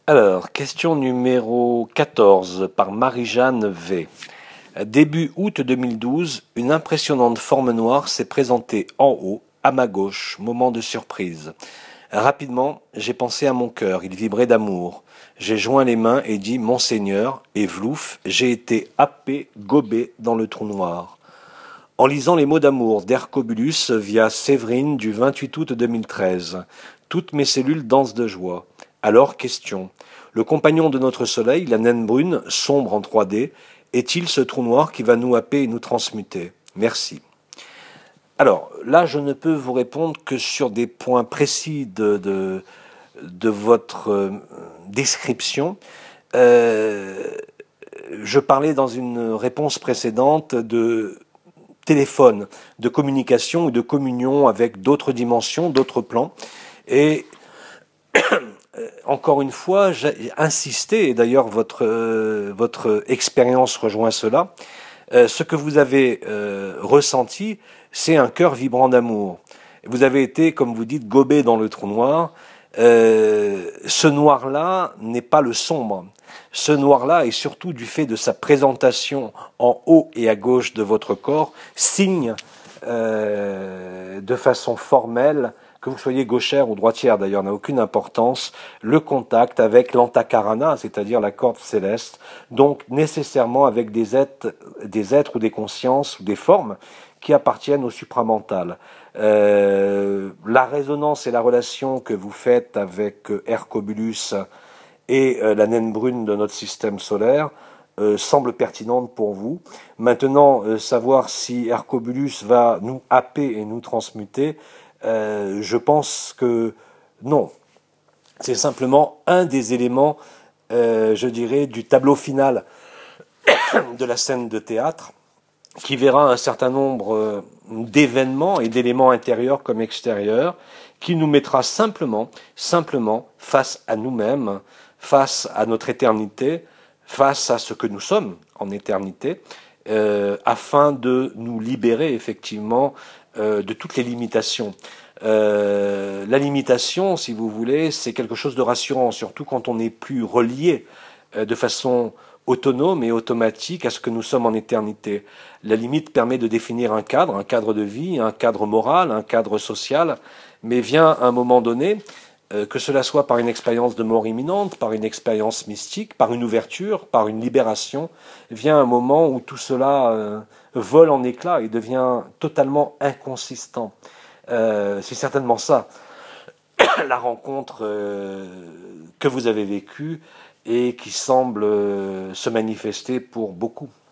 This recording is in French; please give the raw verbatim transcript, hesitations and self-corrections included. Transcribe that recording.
Alors, question numéro quatorze par Marie-Jeanne V. Début août deux mille douze, une impressionnante forme noire s'est présentée en haut, à ma gauche, moment de surprise. Rapidement, j'ai pensé à mon cœur, il vibrait d'amour. J'ai joint les mains et dit « Monseigneur » et vlouf, j'ai été happé, gobé dans le trou noir. En lisant les mots d'amour d'Hercobulus via Séverine du vingt-huit août deux mille treize, toutes mes cellules dansent de joie. Alors, question. Le compagnon de notre soleil, la naine brune, sombre en trois D, est-il ce trou noir qui va nous happer et nous transmuter? Merci. Alors, là, je ne peux vous répondre que sur des points précis de, de, de votre euh, description. Euh, je parlais dans une réponse précédente de téléphone, de communication ou de communion avec d'autres dimensions, d'autres plans. Et encore une fois, j'ai insisté, et d'ailleurs votre, euh, votre expérience rejoint cela, euh, ce que vous avez euh, ressenti, c'est un cœur vibrant d'amour. Vous avez été, comme vous dites, gobé dans le trou noir. Euh, ce noir-là n'est pas le sombre. Ce noir-là, et surtout du fait de sa présentation en haut et à gauche de votre corps, signe euh, de façon formelle, que vous soyez gauchère ou droitière d'ailleurs, n'a aucune importance, le contact avec l'antakarana, c'est-à-dire la corde céleste, donc nécessairement avec des êtres, des êtres ou des consciences ou des formes qui appartiennent au supramental. Euh, la résonance et la relation que vous faites avec Hercobulus et euh, la naine brune de notre système solaire euh, semble pertinente pour vous. Maintenant, euh, savoir si Hercobulus va nous happer et nous transmuter, euh, je pense que non. C'est simplement un des éléments, euh, je dirais, du tableau final de la scène de théâtre, qui verra un certain nombre d'événements et d'éléments intérieurs comme extérieurs, qui nous mettra simplement, simplement face à nous-mêmes, face à notre éternité, face à ce que nous sommes en éternité, euh, afin de nous libérer effectivement euh, de toutes les limitations. Euh, la limitation, si vous voulez, c'est quelque chose de rassurant, surtout quand on n'est plus relié euh, de façon autonome et automatique à ce que nous sommes en éternité. La limite permet de définir un cadre, un cadre de vie, un cadre moral, un cadre social, mais vient un moment donné, euh, que cela soit par une expérience de mort imminente, par une expérience mystique, par une ouverture, par une libération, vient un moment où tout cela euh, vole en éclats et devient totalement inconsistant. Euh, c'est certainement ça, la rencontre euh, que vous avez vécue et qui semble euh, se manifester pour beaucoup.